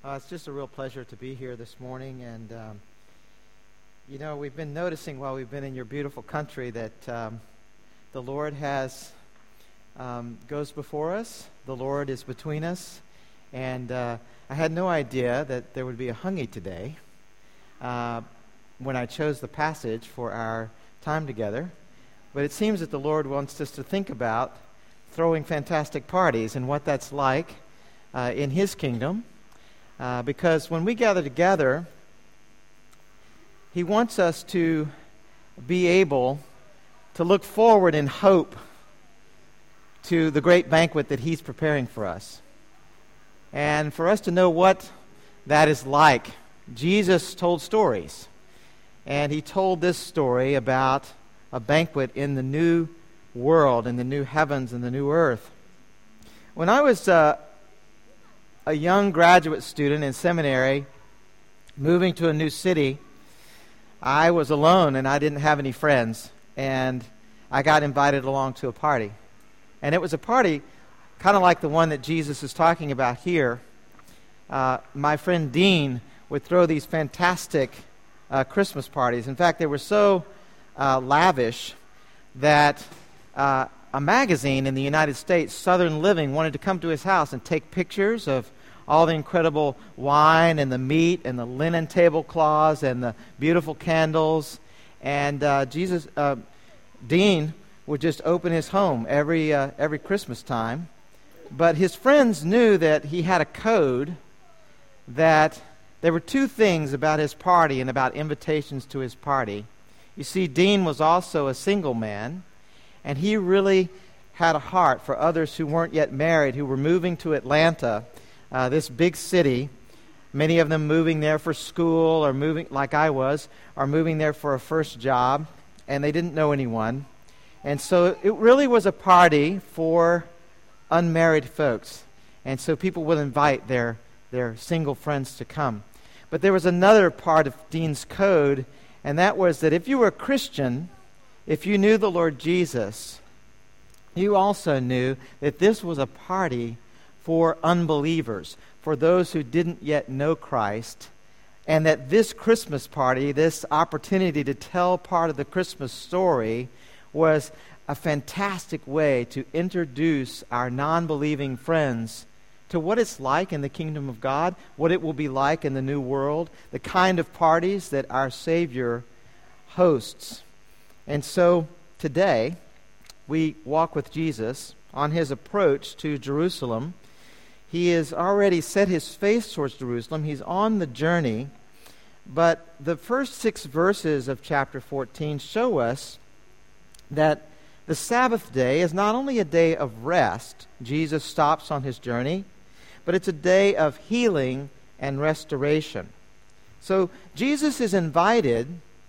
It's just a real pleasure to be here this morning, and we've been noticing while we've been in your beautiful country that the Lord goes before us, the Lord is between us, and I had no idea that there would be a Hungy today when I chose the passage for our time together, but it seems that the Lord wants us to think about throwing fantastic parties and what that's like in His kingdom. Because when we gather together, He wants us to be able to look forward in hope to the great banquet that He's preparing for us. And for us to know what that is like, Jesus told stories. And He told this story about a banquet in the new world, in the new heavens and the new earth. When I was a young graduate student in seminary, moving to a new city, I was alone and I didn't have any friends, and I got invited along to a party. And it was a party kind of like the one that Jesus is talking about here. My friend Dean would throw these fantastic Christmas parties. In fact, they were so lavish that a magazine in the United States, Southern Living, wanted to come to his house and take pictures of all the incredible wine and the meat and the linen tablecloths and the beautiful candles. And Dean would just open his home every Christmas time. But his friends knew that he had a code, that there were two things about his party and about invitations to his party. You see, Dean was also a single man, and he really had a heart for others who weren't yet married, who were moving to Atlanta, this big city, many of them moving there for school or moving, like I was, or moving there for a first job, and they didn't know anyone. And so it really was a party for unmarried folks. And so people would invite their single friends to come. But there was another part of Dean's code, and that was that if you were a Christian, if you knew the Lord Jesus, you also knew that this was a party for unbelievers, for those who didn't yet know Christ, and that this Christmas party, this opportunity to tell part of the Christmas story, was a fantastic way to introduce our non-believing friends to what it's like in the kingdom of God, what it will be like in the new world, the kind of parties that our Savior hosts. And so today, we walk with Jesus on His approach to Jerusalem. He has already set His face towards Jerusalem. He's on the journey. But the first 6 verses of chapter 14 show us that the Sabbath day is not only a day of rest, Jesus stops on His journey, but it's a day of healing and restoration. So Jesus is invited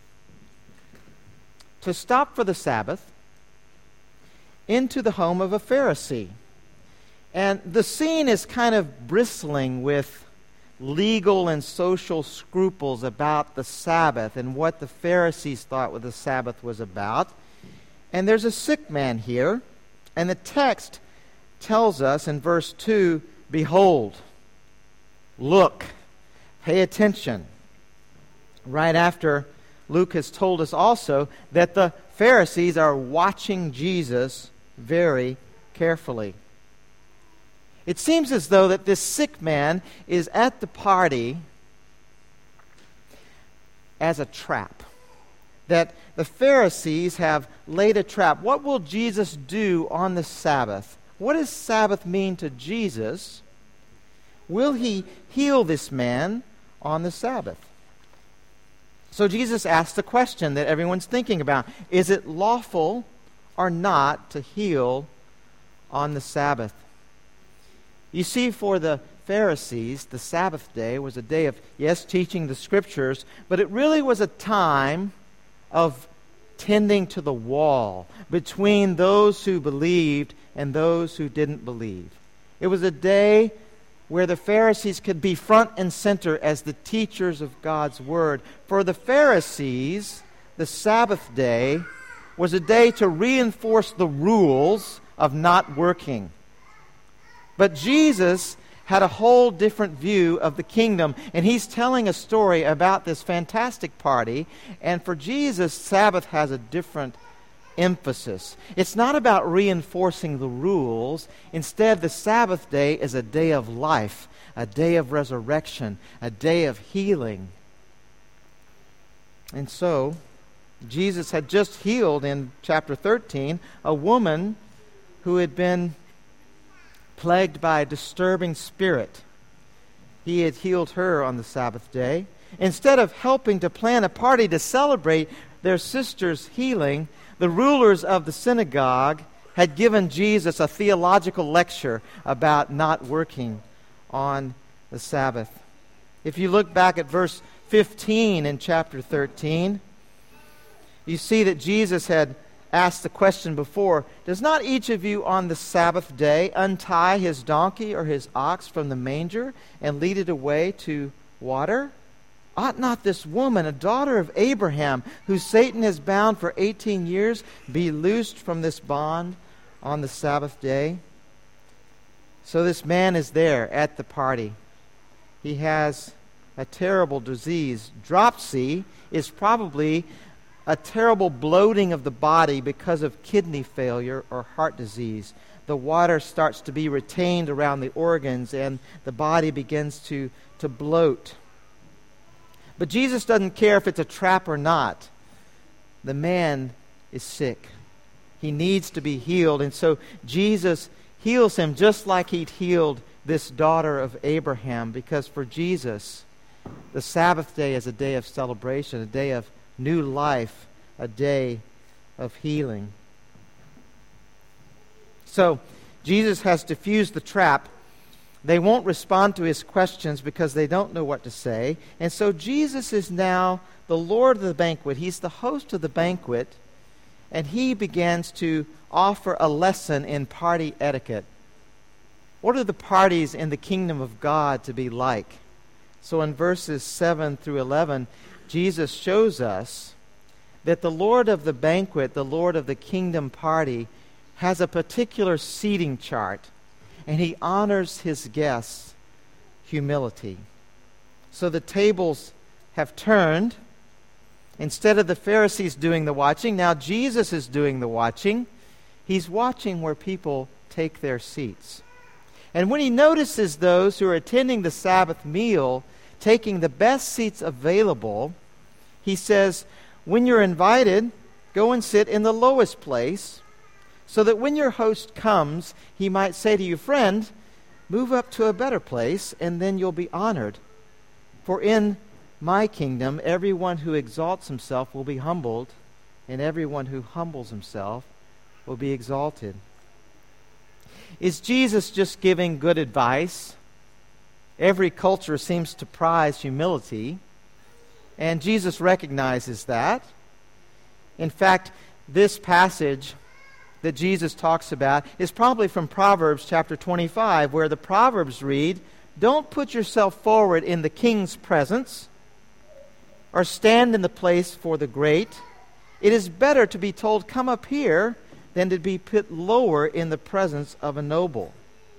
to stop for the Sabbath into the home of a Pharisee. And the scene is kind of bristling with legal and social scruples about the Sabbath and what the Pharisees thought what the Sabbath was about. And there's a sick man here, and the text tells us in verse 2, behold, look, pay attention. Right after, Luke has told us also that the Pharisees are watching Jesus very carefully. It seems as though that this sick man is at the party as a trap, that the Pharisees have laid a trap. What will Jesus do on the Sabbath? What does Sabbath mean to Jesus? Will He heal this man on the Sabbath? So Jesus asks the question that everyone's thinking about. Is it lawful or not to heal on the Sabbath? You see, for the Pharisees, the Sabbath day was a day of, yes, teaching the Scriptures, but it really was a time of tending to the wall between those who believed and those who didn't believe. It was a day where the Pharisees could be front and center as the teachers of God's Word. For the Pharisees, the Sabbath day was a day to reinforce the rules of not working. But Jesus had a whole different view of the kingdom, and he's telling a story about this fantastic party. And for Jesus, Sabbath has a different emphasis. It's not about reinforcing the rules. Instead, the Sabbath day is a day of life, a day of resurrection, a day of healing. And so, Jesus had just healed in chapter 13 a woman who had been plagued by a disturbing spirit. He had healed her on the Sabbath day. Instead of helping to plan a party to celebrate their sister's healing, the rulers of the synagogue had given Jesus a theological lecture about not working on the Sabbath. If you look back at verse 15 in chapter 13, you see that Jesus had asked the question before, "Does not each of you on the Sabbath day untie his donkey or his ox from the manger and lead it away to water? Ought not this woman, a daughter of Abraham, who Satan has bound for 18 years, be loosed from this bond on the Sabbath day?" So this man is there at the party. He has a terrible disease. Dropsy is probably a terrible bloating of the body because of kidney failure or heart disease. The water starts to be retained around the organs and the body begins to bloat. But Jesus doesn't care if it's a trap or not. The man is sick. He needs to be healed. And so Jesus heals him just like he'd healed this daughter of Abraham, because for Jesus, the Sabbath day is a day of celebration, a day of new life, a day of healing. So Jesus has diffused the trap. They won't respond to his questions because they don't know what to say. And so Jesus is now the Lord of the banquet. He's the host of the banquet, and he begins to offer a lesson in party etiquette. What are the parties in the kingdom of God to be like? So in verses 7 through 11, Jesus shows us that the Lord of the banquet, the Lord of the kingdom party, has a particular seating chart, and he honors his guests' humility. So the tables have turned. Instead of the Pharisees doing the watching, now Jesus is doing the watching. He's watching where people take their seats. And when he notices those who are attending the Sabbath meal taking the best seats available, he says, "When you're invited, go and sit in the lowest place, so that when your host comes, he might say to you, 'Friend, move up to a better place, and then you'll be honored. For in my kingdom, everyone who exalts himself will be humbled, and everyone who humbles himself will be exalted.'" Is Jesus just giving good advice? Every culture seems to prize humility, and Jesus recognizes that. In fact, this passage that Jesus talks about is probably from Proverbs chapter 25, where the Proverbs read, "Don't put yourself forward in the king's presence, or stand in the place for the great. It is better to be told, 'Come up here,' than to be put lower in the presence of a noble."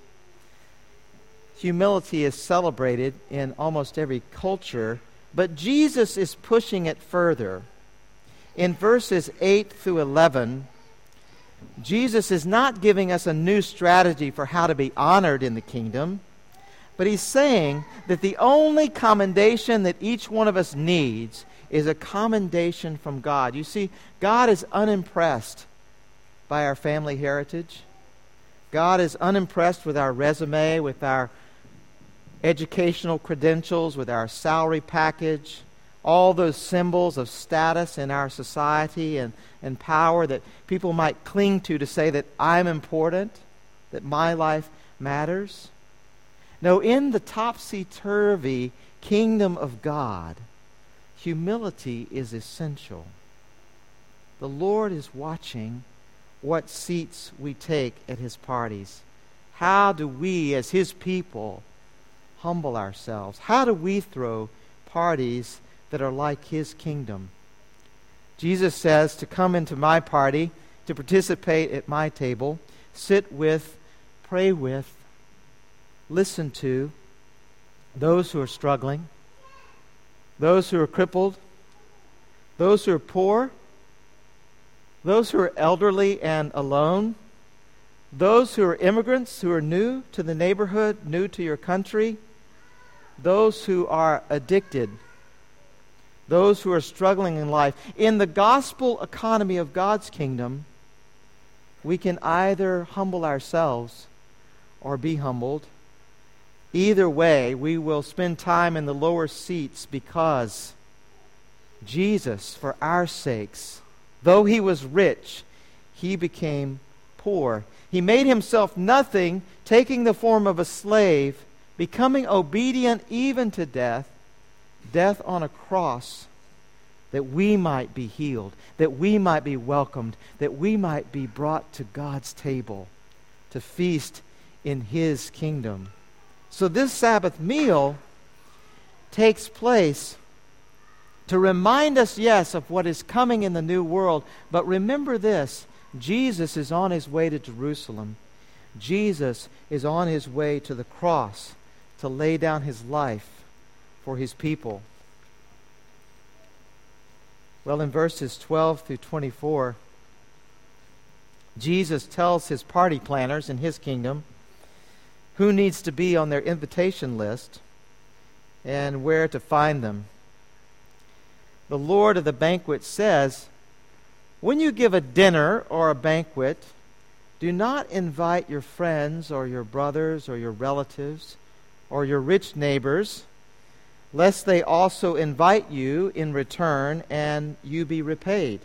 Humility is celebrated in almost every culture, but Jesus is pushing it further. In verses 8 through 11, Jesus is not giving us a new strategy for how to be honored in the kingdom, but he's saying that the only commendation that each one of us needs is a commendation from God. You see, God is unimpressed by our family heritage. God is unimpressed with our resume, with our educational credentials, with our salary package, all those symbols of status in our society and power that people might cling to say that I'm important, that my life matters. No, in the topsy-turvy kingdom of God, humility is essential. The Lord is watching what seats we take at his parties. How do we, as his people, humble ourselves? How do we throw parties that are like his kingdom? Jesus says to come into my party, to participate at my table, sit with, pray with, listen to those who are struggling, those who are crippled, those who are poor, those who are elderly and alone, those who are immigrants who are new to the neighborhood, new to your country, those who are addicted, those who are struggling in life. In the gospel economy of God's kingdom, we can either humble ourselves or be humbled. Either way, we will spend time in the lower seats because Jesus, for our sakes, though he was rich, he became poor. He made himself nothing, taking the form of a slave, becoming obedient even to death, death on a cross, that we might be healed, that we might be welcomed, that we might be brought to God's table to feast in his kingdom. So this Sabbath meal takes place to remind us, yes, of what is coming in the new world. But remember this, Jesus is on his way to Jerusalem. Jesus is on his way to the cross to lay down his life for his people. Well, in verses 12 through 24, Jesus tells his party planners in his kingdom who needs to be on their invitation list and where to find them. The Lord of the banquet says, when you give a dinner or a banquet, do not invite your friends or your brothers or your relatives or your rich neighbors, lest they also invite you in return and you be repaid.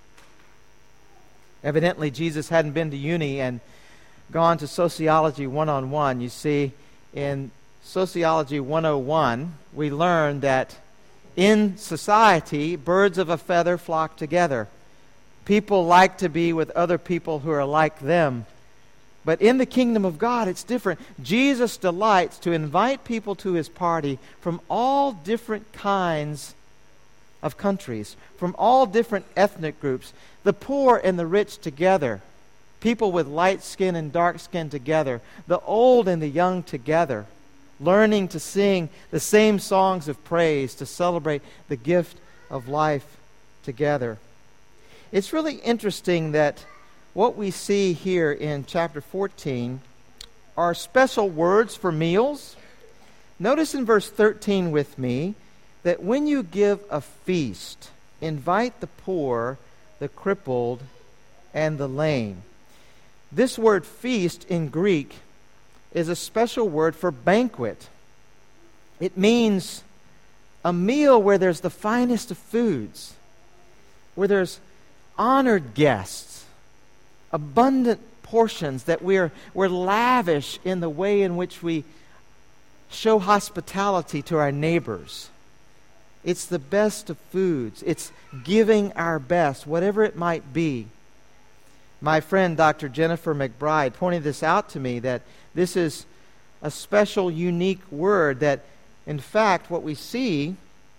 Evidently, Jesus hadn't been to uni and gone to Sociology 101. You see, in Sociology 101, we learn that in society, birds of a feather flock together. People like to be with other people who are like them. But in the kingdom of God, it's different. Jesus delights to invite people to his party from all different kinds of countries, from all different ethnic groups, the poor and the rich together, people with light skin and dark skin together, the old and the young together, learning to sing the same songs of praise to celebrate the gift of life together. It's really interesting that what we see here in chapter 14 are special words for meals. Notice in verse 13 with me that when you give a feast, invite the poor, the crippled, and the lame. This word feast in Greek is a special word for banquet. It means a meal where there's the finest of foods, where there's honored guests, abundant portions, that we're lavish in the way in which we show hospitality to our neighbors. It's the best of foods. It's giving our best, whatever it might be. My friend Dr. Jennifer McBride pointed this out to me, that this is a special, unique word, that in fact what we see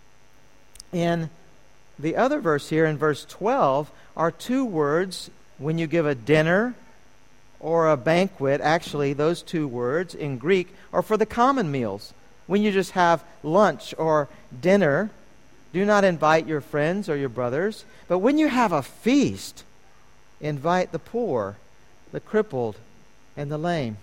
in the other verse here in verse 12 are two words. When you give a dinner or a banquet, actually those two words in Greek are for the common meals. When you just have lunch or dinner, do not invite your friends or your brothers. But when you have a feast, invite the poor, the crippled, and the lame.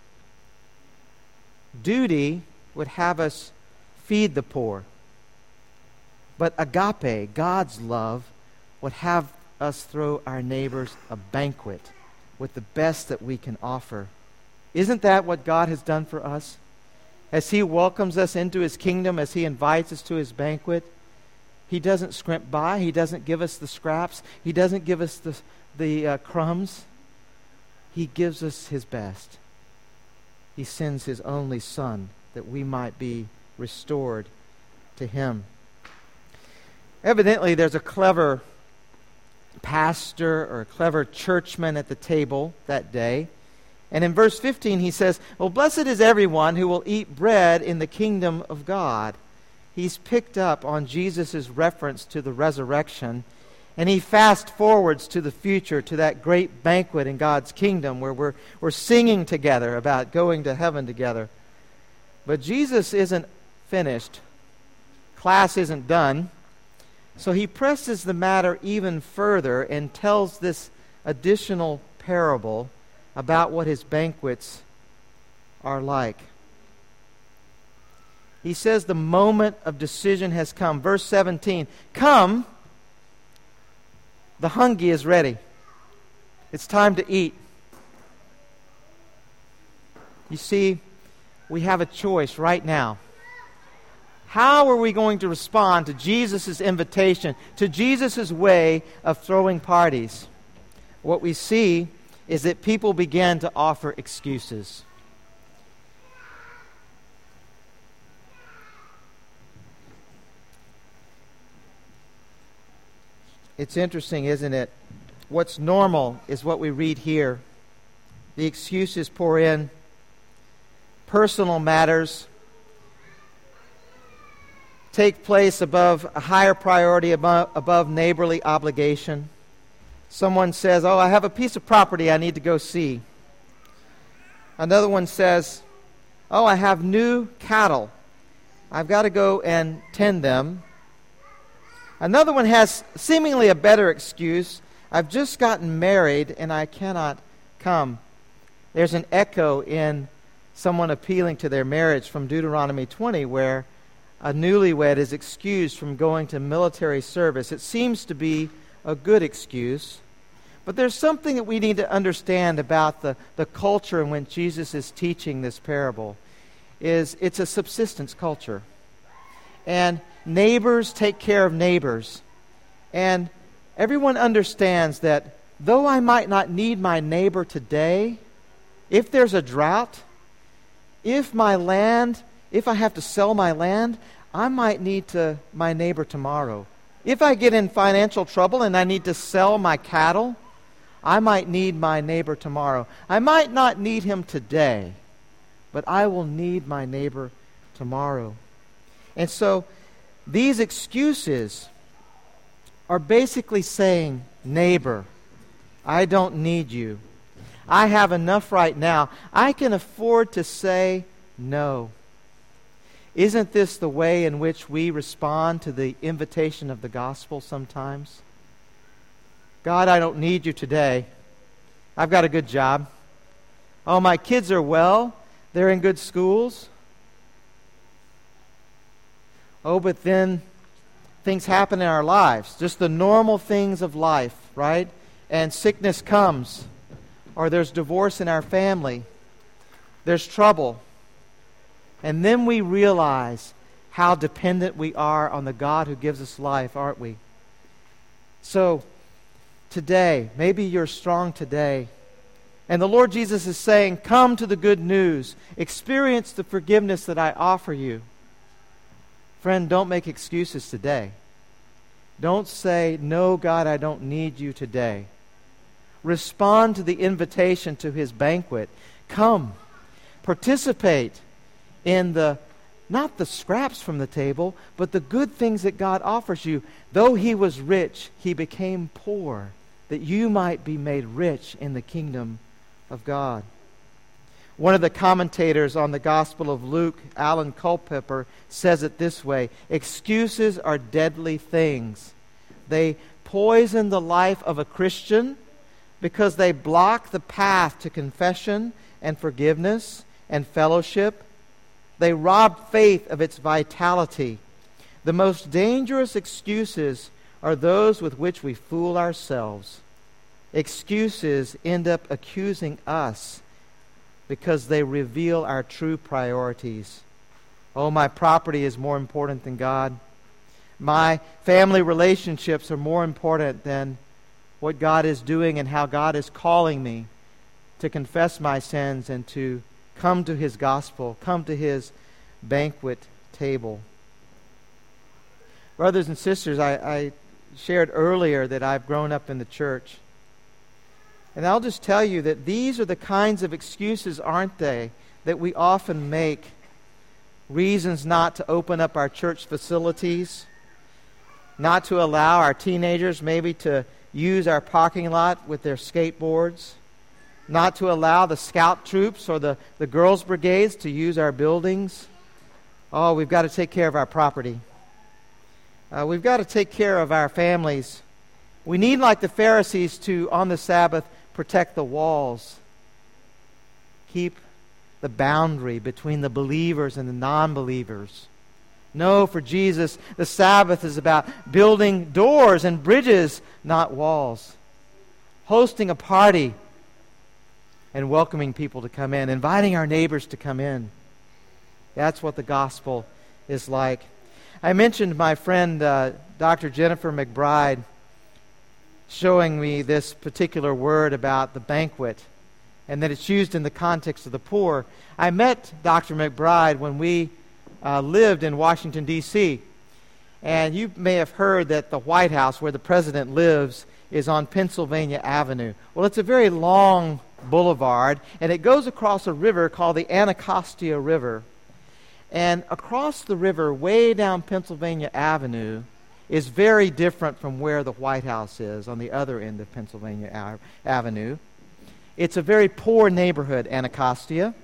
Duty would have us feed the poor. But agape, God's love, would have us throw our neighbors a banquet with the best that we can offer. Isn't that what God has done for us? As he welcomes us into his kingdom, as he invites us to his banquet, he doesn't scrimp by. He doesn't give us the scraps. He doesn't give us the crumbs. He gives us his best. He sends his only Son that we might be restored to him. Evidently, there's a clever pastor or a clever churchman at the table that day. And in verse 15 he says, well, blessed is everyone who will eat bread in the kingdom of God. He's picked up on Jesus' reference to the resurrection, and he fast forwards to the future, to that great banquet in God's kingdom where we're singing together about going to heaven together. But Jesus isn't finished. Class isn't done. So he presses the matter even further and tells this additional parable about what his banquets are like. He says the moment of decision has come. Verse 17, "Come, the hungry is ready. It's time to eat." You see, we have a choice right now. How are we going to respond to Jesus' invitation, to Jesus' way of throwing parties? What we see is that people began to offer excuses. It's interesting, isn't it? What's normal is what we read here. The excuses pour in. Personal matters take place above a higher priority, above neighborly obligation. Someone says, "Oh, I have a piece of property I need to go see." Another one says, "Oh, I have new cattle. I've got to go and tend them." Another one has seemingly a better excuse. "I've just gotten married and I cannot come." There's an echo in someone appealing to their marriage from Deuteronomy 20, where a newlywed is excused from going to military service. It seems to be a good excuse. But there's something that we need to understand about the culture in which Jesus is teaching this parable. It's a subsistence culture. And neighbors take care of neighbors. And everyone understands that though I might not need my neighbor today, if there's a drought, if I have to sell my land, I might need my neighbor tomorrow. If I get in financial trouble and I need to sell my cattle, I might need my neighbor tomorrow. I might not need him today, but I will need my neighbor tomorrow. And so these excuses are basically saying, "Neighbor, I don't need you. I have enough right now. I can afford to say no." Isn't this the way in which we respond to the invitation of the gospel sometimes? "God, I don't need you today. I've got a good job. Oh, my kids are well. They're in good schools. Oh, but then things happen in our lives, just the normal things of life, right? And sickness comes, or there's divorce in our family. There's trouble. And then we realize how dependent we are on the God who gives us life, aren't we? So, today, maybe you're strong today, and the Lord Jesus is saying, "Come to the good news. Experience the forgiveness that I offer you." Friend, don't make excuses today. Don't say, "No, God, I don't need you today." Respond to the invitation to his banquet. Come, participate in not the scraps from the table, but the good things that God offers you. Though he was rich, he became poor, that you might be made rich in the kingdom of God. One of the commentators on the Gospel of Luke, Alan Culpepper, says it this way: excuses are deadly things. They poison the life of a Christian because they block the path to confession and forgiveness and fellowship. They rob faith of its vitality. The most dangerous excuses are those with which we fool ourselves. Excuses end up accusing us because they reveal our true priorities. Oh, my property is more important than God. My family relationships are more important than what God is doing and how God is calling me to confess my sins and to come to his gospel, come to his banquet table. Brothers and sisters, I shared earlier that I've grown up in the church. And I'll just tell you that these are the kinds of excuses, aren't they, that we often make. Reasons not to open up our church facilities, not to allow our teenagers maybe to use our parking lot with their skateboards, not to allow the scout troops or the girls' brigades to use our buildings. Oh, we've got to take care of our property. We've got to take care of our families. We need, like the Pharisees, to, on the Sabbath, protect the walls. Keep the boundary between the believers and the non-believers. No, for Jesus, the Sabbath is about building doors and bridges, not walls. Hosting a party and welcoming people to come in, inviting our neighbors to come in. That's what the gospel is like. I mentioned my friend Dr. Jennifer McBride showing me this particular word about the banquet and that it's used in the context of the poor. I met Dr. McBride when we lived in Washington, D.C. And you may have heard that the White House, where the president lives, is on Pennsylvania Avenue. Well, it's a very long boulevard, and it goes across a river called the Anacostia River. And across the river, way down Pennsylvania Avenue, is very different from where the White House is on the other end of Pennsylvania Avenue. It's a very poor neighborhood, Anacostia.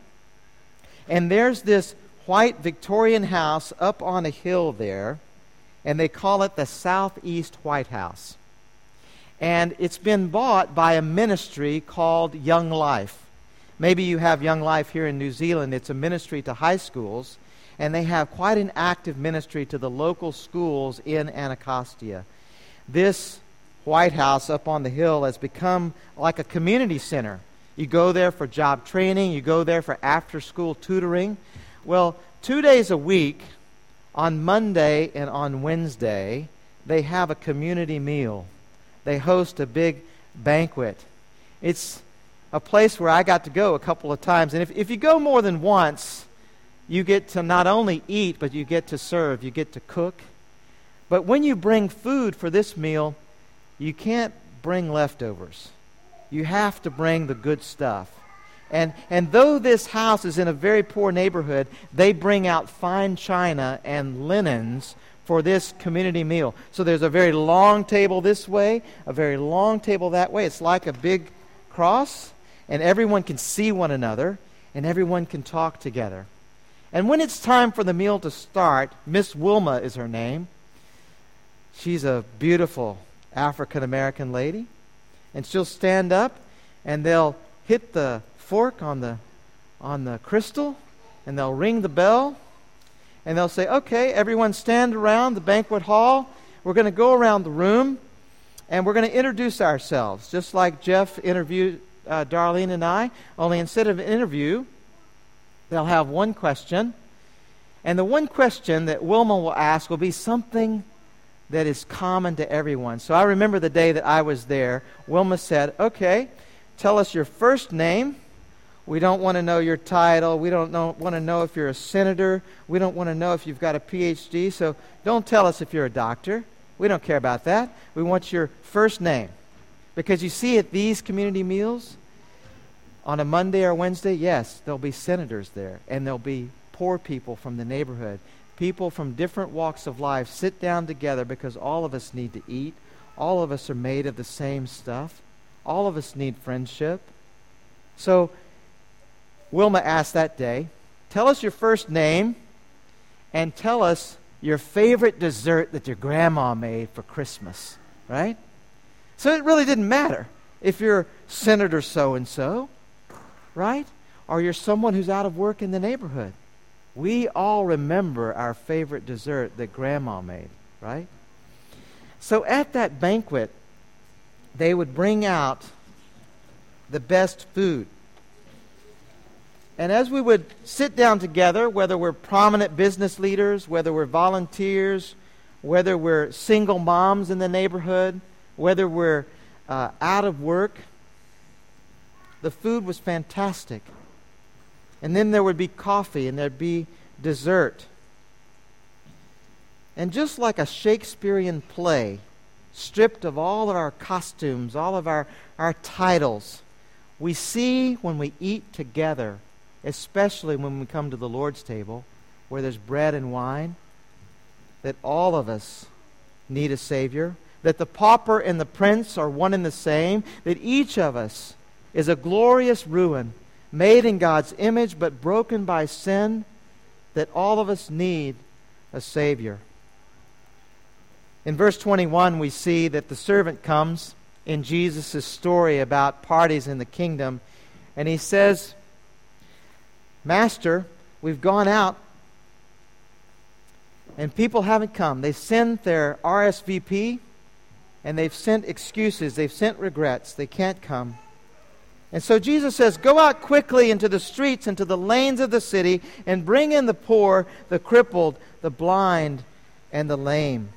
And there's this white Victorian house up on a hill there, and they call it the Southeast White House. And it's been bought by a ministry called Young Life. Maybe you have Young Life here in New Zealand. It's a ministry to high schools, and they have quite an active ministry to the local schools in Anacostia. This White House up on the hill has become like a community center. You go there for job training. You go there for after-school tutoring. Well, 2 days a week, on Monday and on Wednesday, they have a community meal. They host a big banquet. It's a place where I got to go a couple of times. And if you go more than once, you get to not only eat, but you get to serve. You get to cook. But when you bring food for this meal, you can't bring leftovers. You have to bring the good stuff. And though this house is in a very poor neighborhood, they bring out fine china and linens for this community meal. So there's a very long table this way, a very long table that way. It's like a big cross, and everyone can see one another, and everyone can talk together. And when it's time for the meal to start, Miss Wilma is her name. She's a beautiful African-American lady. And she'll stand up, and they'll hit the fork on the crystal, and they'll ring the bell, and they'll say, okay, everyone stand around the banquet hall. We're going to go around the room, and we're going to introduce ourselves, just like Jeff interviewed Darlene and I, only instead of an interview, they'll have one question, and the one question that Wilma will ask will be something that is common to everyone. So I remember the day that I was there. Wilma said, okay, tell us your first name. We don't want to know your title. We don't want to know if you're a senator. We don't want to know if you've got a PhD. So don't tell us if you're a doctor. We don't care about that. We want your first name. Because you see at these community meals, on a Monday or Wednesday, yes, there'll be senators there. And there'll be poor people from the neighborhood. People from different walks of life sit down together because all of us need to eat. All of us are made of the same stuff. All of us need friendship. So Wilma asked that day, tell us your first name and tell us your favorite dessert that your grandma made for Christmas, right? So it really didn't matter if you're Senator so-and-so, right? Or you're someone who's out of work in the neighborhood. We all remember our favorite dessert that Grandma made, right? So at that banquet, they would bring out the best food. And as we would sit down together, whether we're prominent business leaders, whether we're volunteers, whether we're single moms in the neighborhood, whether we're out of work, the food was fantastic. And then there would be coffee and there'd be dessert. And just like a Shakespearean play, stripped of all of our costumes, all of our titles, we see when we eat together, especially when we come to the Lord's table, where there's bread and wine, that all of us need a Savior, that the pauper and the prince are one and the same, that each of us is a glorious ruin, made in God's image but broken by sin, that all of us need a Savior. In verse 21, we see that the servant comes in Jesus' story about parties in the kingdom, and he says, Master, we've gone out, and people haven't come. They've sent their RSVP, and they've sent excuses. They've sent regrets. They can't come. And so Jesus says, go out quickly into the streets, into the lanes of the city, and bring in the poor, the crippled, the blind, and the lame.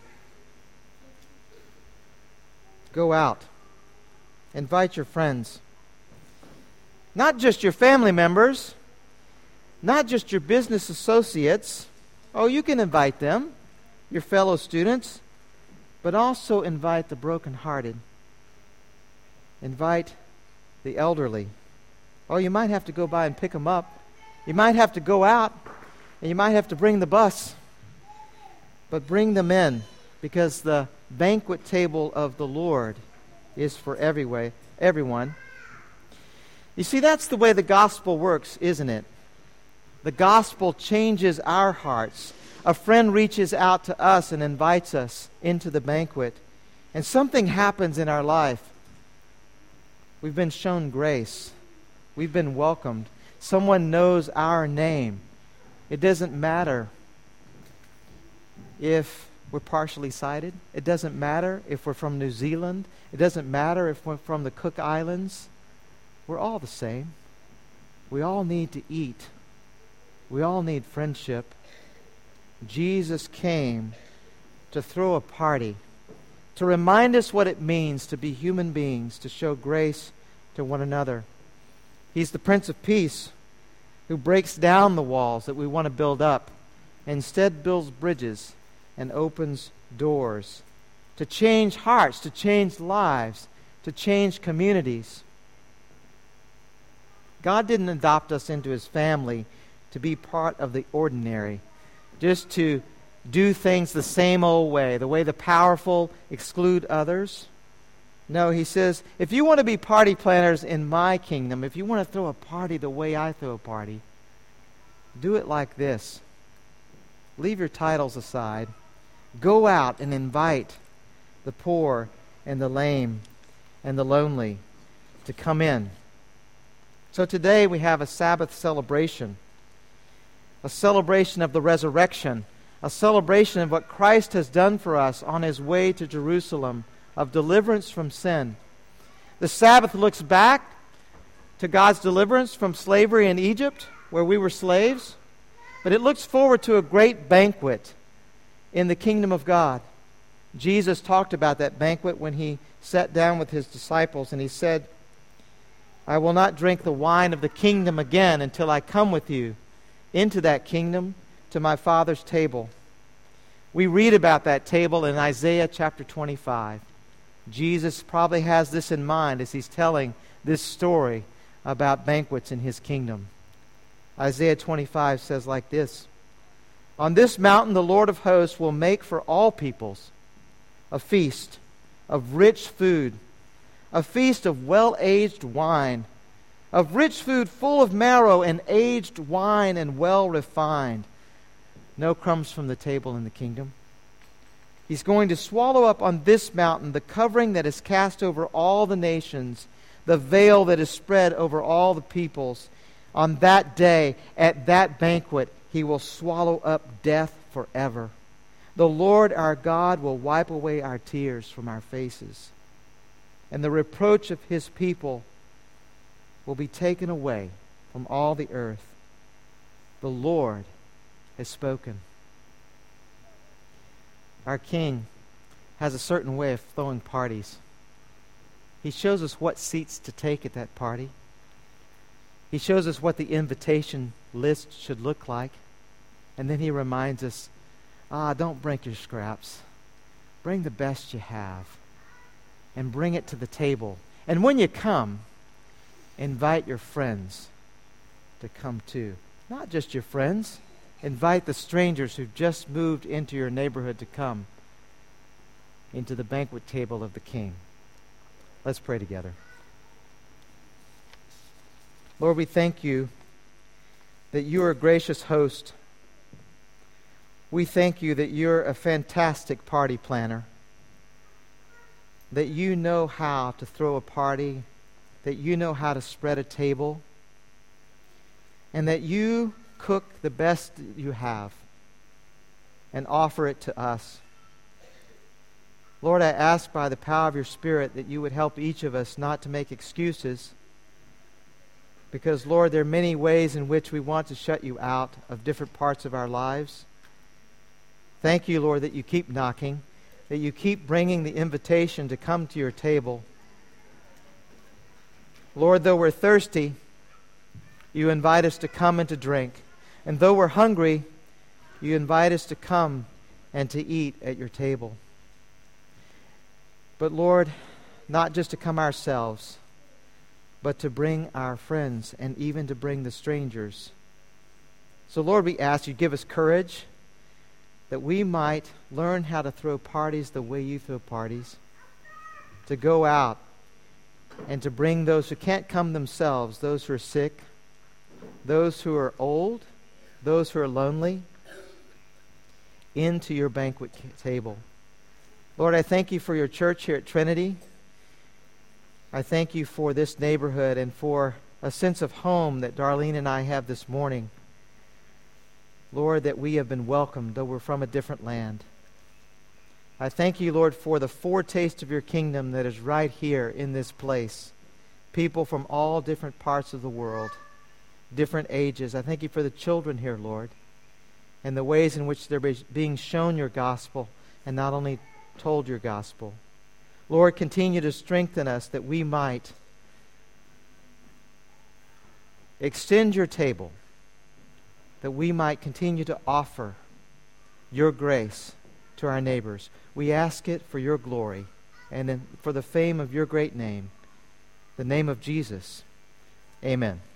Go out. Invite your friends. Not just your family members, not just your business associates. Oh, you can invite them, your fellow students, but also invite the brokenhearted. Invite the elderly. Oh, you might have to go by and pick them up. You might have to go out, and you might have to bring the bus. But bring them in, because the banquet table of the Lord is for everyone. You see, that's the way the gospel works, isn't it? The gospel changes our hearts. A friend reaches out to us and invites us into the banquet, and something happens in our life. We've been shown grace. We've been welcomed. Someone knows our name. It doesn't matter if we're partially sighted. It doesn't matter if we're from New Zealand. It doesn't matter if we're from the Cook Islands. We're all the same. We all need to eat. We all need friendship. Jesus came to throw a party, to remind us what it means to be human beings, to show grace to one another. He's the Prince of Peace, who breaks down the walls that we want to build up, and instead builds bridges and opens doors to change hearts, to change lives, to change communities. God didn't adopt us into His family to be part of the ordinary, just to do things the same old way, the way the powerful exclude others. No, He says, if you want to be party planners in my kingdom, if you want to throw a party the way I throw a party, do it like this. Leave your titles aside. Go out and invite the poor and the lame and the lonely to come in. So today we have a Sabbath celebration, a celebration of the resurrection, a celebration of what Christ has done for us on His way to Jerusalem, of deliverance from sin. The Sabbath looks back to God's deliverance from slavery in Egypt, where we were slaves, but it looks forward to a great banquet in the kingdom of God. Jesus talked about that banquet when He sat down with His disciples, and He said, I will not drink the wine of the kingdom again until I come with you into that kingdom, to my Father's table. We read about that table in Isaiah chapter 25. Jesus probably has this in mind as He's telling this story about banquets in His kingdom. Isaiah 25 says like this, on this mountain the Lord of hosts will make for all peoples a feast of rich food, a feast of well-aged wine, of rich food full of marrow and aged wine and well refined. No crumbs from the table in the kingdom. He's going to swallow up on this mountain the covering that is cast over all the nations, the veil that is spread over all the peoples. On that day, at that banquet, He will swallow up death forever. The Lord our God will wipe away our tears from our faces, and the reproach of His people will be taken away from all the earth. The Lord has spoken. Our King has a certain way of throwing parties. He shows us what seats to take at that party. He shows us what the invitation list should look like. And then He reminds us, don't bring your scraps. Bring the best you have. And bring it to the table. And when you come, invite your friends to come too. Not just your friends. Invite the strangers who've just moved into your neighborhood to come into the banquet table of the King. Let's pray together. Lord, we thank You that You are a gracious host, We thank you that you're a fantastic party planner, that you know how to throw a party, that you know how to spread a table, and that you cook the best you have and offer it to us. Lord, I ask by the power of your Spirit that you would help each of us not to make excuses, because, Lord, there are many ways in which we want to shut you out of different parts of our lives. Thank you, Lord, that you keep knocking, that you keep bringing the invitation to come to your table. Lord, though we're thirsty, you invite us to come and to drink. And though we're hungry, you invite us to come and to eat at your table. But Lord, not just to come ourselves, but to bring our friends and even to bring the strangers. So Lord, we ask you, give us courage that we might learn how to throw parties the way you throw parties, to go out and to bring those who can't come themselves, those who are sick, those who are old, those who are lonely, into your banquet table. Lord, I thank you for your church here at Trinity. I thank you for this neighborhood and for a sense of home that Darlene and I have this morning. Lord, that we have been welcomed, though we're from a different land. I thank you, Lord, for the foretaste of your kingdom that is right here in this place. People from all different parts of the world, different ages. I thank you for the children here, Lord, and the ways in which they're being shown your gospel and not only told your gospel. Lord, continue to strengthen us that we might extend your table, that we might continue to offer your grace to our neighbors. We ask it for your glory and for the fame of your great name, the name of Jesus. Amen.